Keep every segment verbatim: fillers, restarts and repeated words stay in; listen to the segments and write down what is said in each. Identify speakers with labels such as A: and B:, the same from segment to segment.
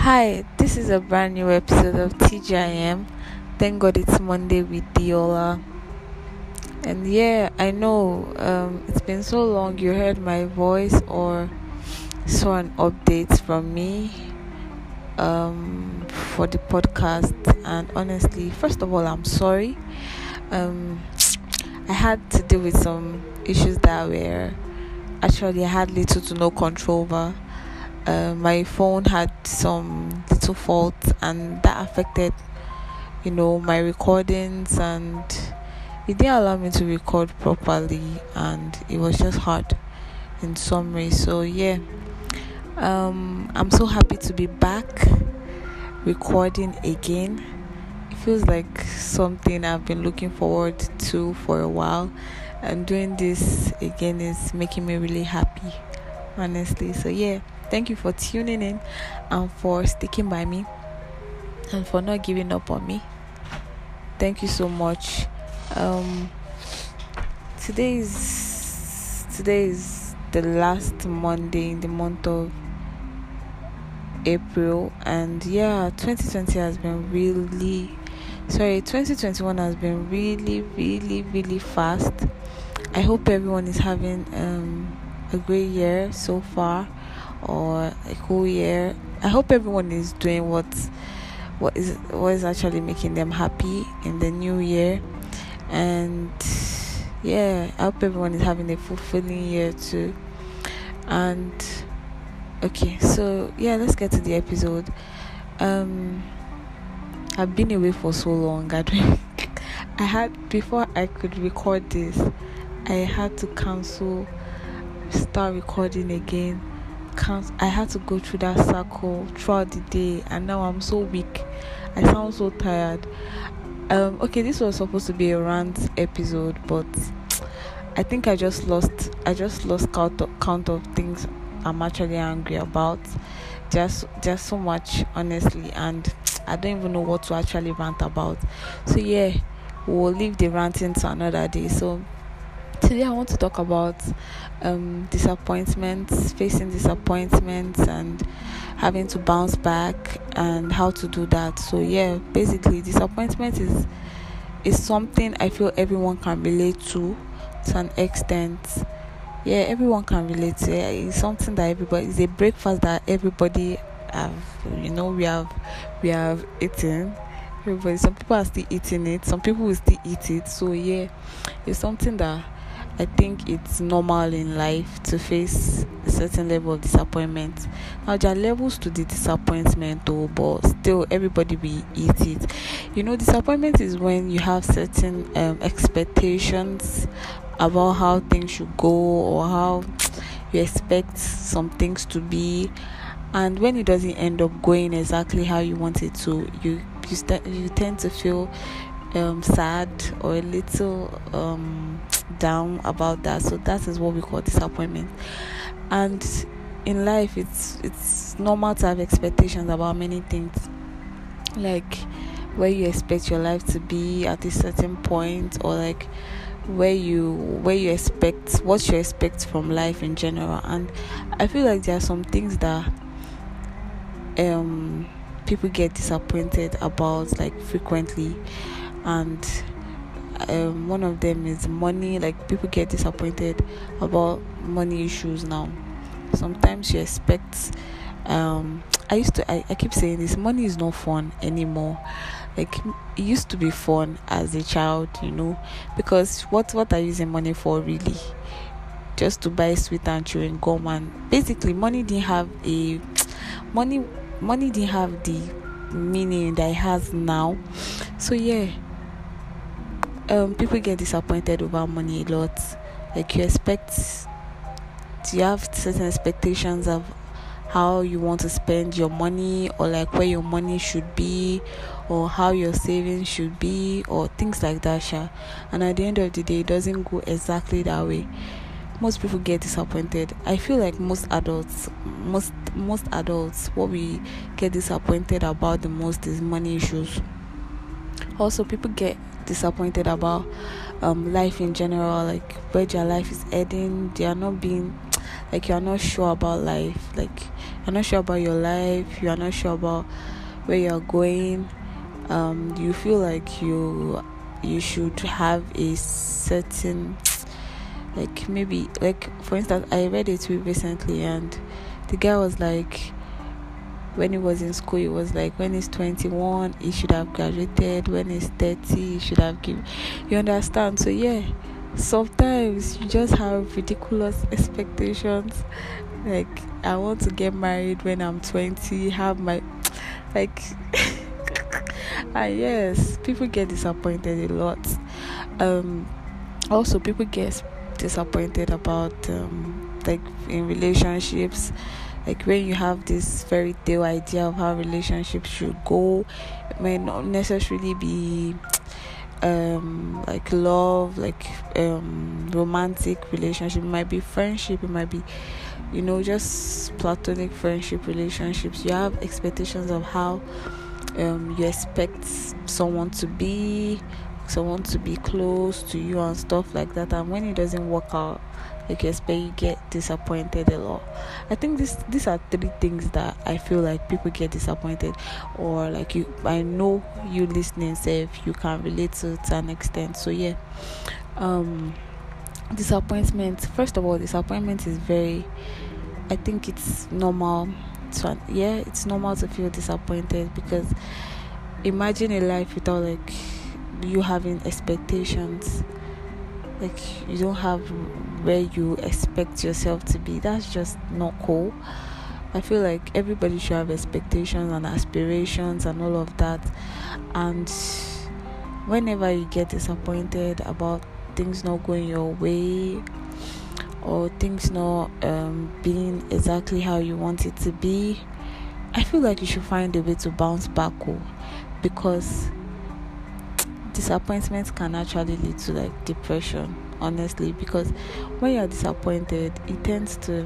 A: Hi, this is a brand new episode of T G I M. Thank God it's Monday with Diola. And yeah, I know um, it's been so long you heard my voice or saw an update from me um, for the podcast. And honestly, first of all, I'm sorry. Um, I had to deal with some issues that were actually I had little to no control over. Uh, my phone had some little faults and that affected you know my recordings, and it didn't allow me to record properly, and it was just hard in summary. So yeah, um I'm so happy to be back recording again. It feels like something I've been looking forward to for a while, and doing this again is making me really happy, honestly. So yeah, thank you for tuning in and for sticking by me and for not giving up on me. Thank you so much. Um, today is today is the last Monday in the month of April, and yeah, twenty twenty has been really sorry twenty twenty-one has been really really really fast. I hope everyone is having um a great year so far, or a cool year. I hope everyone is doing what what is what is actually making them happy in the new year. And yeah, I hope everyone is having a fulfilling year too. And okay, so yeah, let's get to the episode. um I've been away for so long. I don't I had before I could record this, I had to cancel, start recording again. Can't, I had to go through that circle throughout the day, and now I'm so weak. I sound so tired. Um, okay, this was supposed to be a rant episode, but I think I just lost. I just lost count of, count of things I'm actually angry about. Just, just so much, honestly, and I don't even know what to actually rant about. So yeah, we'll leave the ranting to another day. So today I want to talk about um, disappointments, facing disappointments and having to bounce back, and how to do that. So yeah, basically disappointment is is something I feel everyone can relate to to an extent. Yeah, everyone can relate to it. It's something that everybody, it's a breakfast that everybody have, you know, we have we have eaten. Everybody, some people are still eating it, some people will still eat it. So yeah, it's something that I think it's normal in life to face a certain level of disappointment. Now there are levels to the disappointment though, but still everybody will eat it. You know, disappointment is when you have certain um, expectations about how things should go, or how you expect some things to be, and when it doesn't end up going exactly how you want it to, you you, st- you tend to feel um, sad or a little um, down about that. So that is what we call disappointment. And in life, it's it's normal to have expectations about many things, like where you expect your life to be at a certain point, or like where you where you expect what you expect from life in general. And I feel like there are some things that um people get disappointed about, like, frequently, and um one of them is money. Like, people get disappointed about money issues. Now sometimes you expect um I used to I, I keep saying this, money is not fun anymore. Like, it used to be fun as a child, you know, because what what are you using money for, really? Just to buy sweet and chewing gum. And basically money didn't have a money money didn't have the meaning that it has now. So yeah, um people get disappointed over money a lot. Like, you expect you have certain expectations of how you want to spend your money, or like where your money should be, or how your savings should be, or things like that, sha. And at the end of the day, it doesn't go exactly that way. Most people get disappointed. I feel like most adults most most adults what we get disappointed about the most is money issues. Also, people get disappointed about um life in general, like where their life is heading. They are not being like, you are not sure about life. Like, you're not sure about your life, you are not sure about where you're going. Um, you feel like you you should have a certain, like, maybe, like, for instance, I read a tweet recently, and the guy was like, when he was in school, he was like, when he's twenty-one, he should have graduated. When he's thirty, he should have given. You understand? So yeah, sometimes you just have ridiculous expectations. Like, I want to get married when I'm twenty, have my, like, and yes, people get disappointed a lot. Um, also, people get disappointed about, um, like, in relationships. Like, when you have this fairy tale idea of how relationships should go, it may not necessarily be um like love, like um romantic relationship. It might be friendship, it might be, you know, just platonic friendship relationships. You have expectations of how um you expect someone to be, someone to be close to you and stuff like that, and when it doesn't work out like you expect, you get disappointed a lot. I think this these are three things that I feel like people get disappointed, or like, you I know you listening, say, if you can relate to it to an extent. So yeah, um disappointment, first of all, disappointment is very, I think it's normal to, yeah, it's normal to feel disappointed, because imagine a life without, like, you having expectations. Like, you don't have where you expect yourself to be. That's just not cool. I feel like everybody should have expectations and aspirations and all of that. And whenever you get disappointed about things not going your way, or things not um, being exactly how you want it to be, I feel like you should find a way to bounce back, oh, because disappointment can actually lead to, like, depression, honestly, because when you're disappointed, it tends to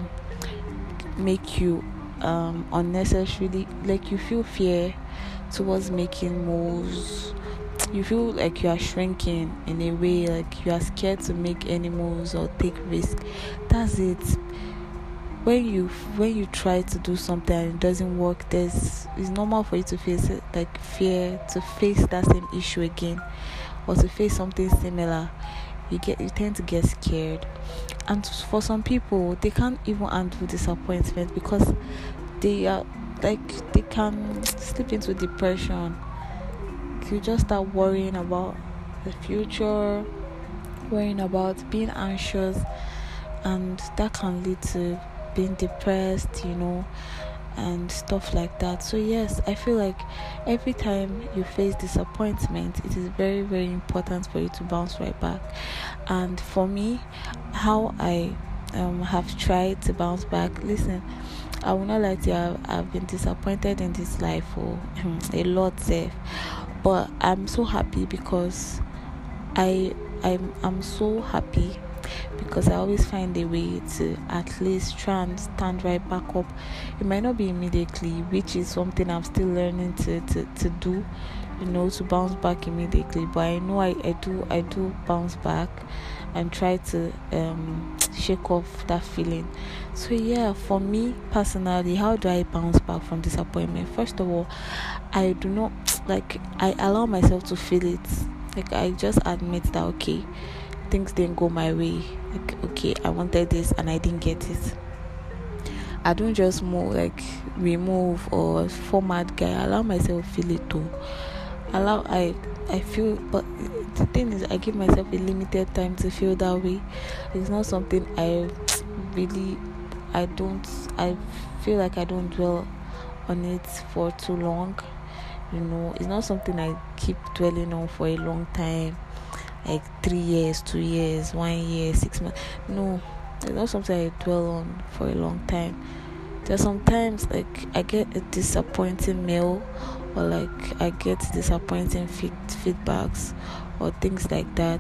A: make you um unnecessarily, like, you feel fear towards making moves. You feel like you are shrinking in a way, like you are scared to make any moves or take risk. That's it. When you when you try to do something and it doesn't work, there's it's normal for you to face it, like, fear to face that same issue again, or to face something similar. You get you tend to get scared, and for some people, they can't even handle disappointment, because they are, like, they can slip into depression. You just start worrying about the future, worrying about being anxious, and that can lead to being depressed, you know, and stuff like that. So yes, I feel like every time you face disappointment, it is very, very important for you to bounce right back. And for me, how I um have tried to bounce back, listen, I will not lie to you, I've, I've been disappointed in this life for a lot, safe, but I'm so happy, because I I'm I'm so happy because I always find a way to at least try and stand right back up. It might not be immediately, which is something I'm still learning to, to, to do, you know, to bounce back immediately. But I know I, I do I do bounce back and try to um shake off that feeling. So yeah, for me personally, how do I bounce back from disappointment? First of all, I do not like I allow myself to feel it. Like, I just admit that, okay, things didn't go my way. Like, okay, I wanted this and I didn't get it. I don't just move, like, remove or format guy. I allow myself feel it too. Allow I I feel, but the thing is, I give myself a limited time to feel that way. It's not something I really I don't I feel like I don't dwell on it for too long. You know, it's not something I keep dwelling on for a long time, like three years, two years, one year, six months. No, it's not something I dwell on for a long time. There's sometimes, like, I get a disappointing mail, or like I get disappointing feed- feedbacks or things like that,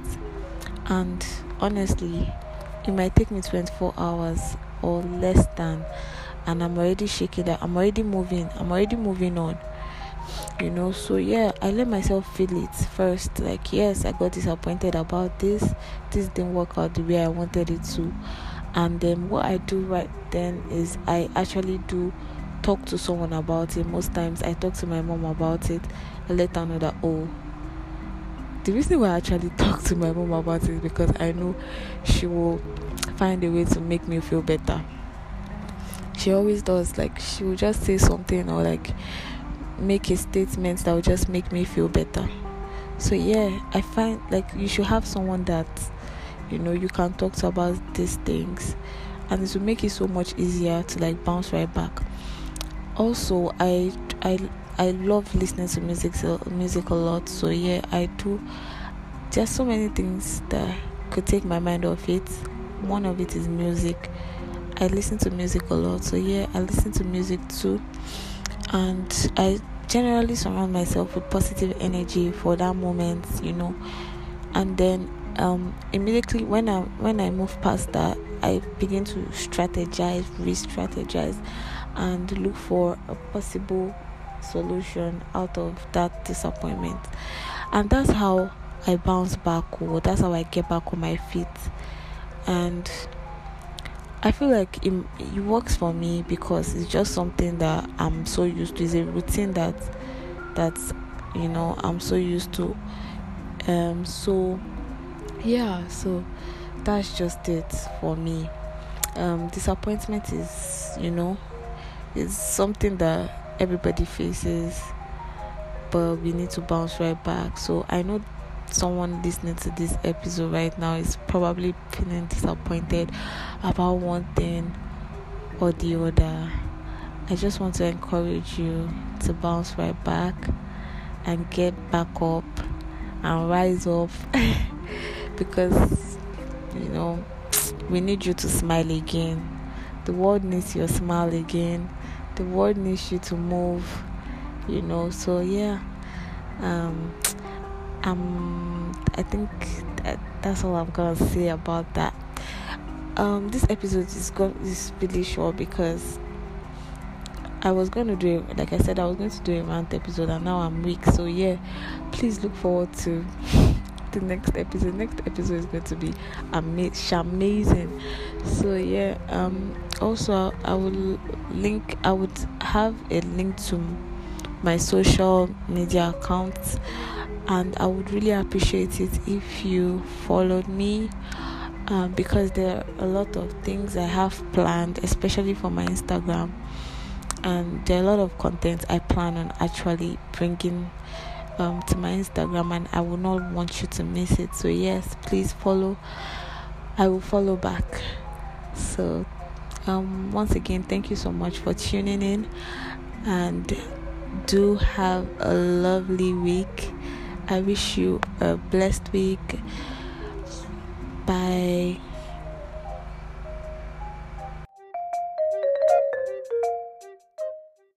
A: and honestly, it might take me twenty-four hours or less than, and I'm already shaking that. I'm already moving. I'm already moving on. You know, so yeah, I let myself feel it first. Like, yes, I got disappointed about this. This didn't work out the way I wanted it to. And then what I do right then is I actually do talk to someone about it. Most times I talk to my mom about it. I let her know that, oh, the reason why I actually talk to my mom about it is because I know she will find a way to make me feel better. She always does. Like, she will just say something or like make a statement that will just make me feel better. So yeah, I find like you should have someone that, you know, you can talk to about these things, and it will make it so much easier to like bounce right back. Also, I I I love listening to music music a lot. So yeah, I do. There's so many things that could take my mind off it. One of it is music. I listen to music a lot. So yeah, I listen to music too, and I generally surround myself with positive energy for that moment, you know. And then um immediately when I when I move past that, I begin to strategize, re-strategize, and look for a possible solution out of that disappointment. And that's how I bounce back, or that's how I get back on my feet. And I feel like it, it works for me because it's just something that I'm so used to. It's a routine that that's you know I'm so used to. Um so yeah, so that's just it for me. Um disappointment is, you know, is something that everybody faces, but we need to bounce right back. So I know someone listening to this episode right now is probably feeling disappointed about one thing or the other. I just want to encourage you to bounce right back and get back up and rise up because, you know, we need you to smile again. The world needs your smile again. The world needs you to move, you know. So yeah, um um I think that that's all I'm gonna say about that. Um this episode is go- is really short because I was going to do it, like I said, I was going to do a rant episode, and now I'm weak. So yeah, please look forward to the next episode. Next episode is going to be ama- amazing. So yeah, um also I will link I would have a link to my social media accounts, and I would really appreciate it if you followed me, um, because there are a lot of things I have planned, especially for my Instagram, and there are a lot of content I plan on actually bringing um, to my Instagram, and I would not want you to miss it. So yes, please follow. I will follow back. So um, once again, thank you so much for tuning in, and do have a lovely week. I wish you a blessed week. Bye.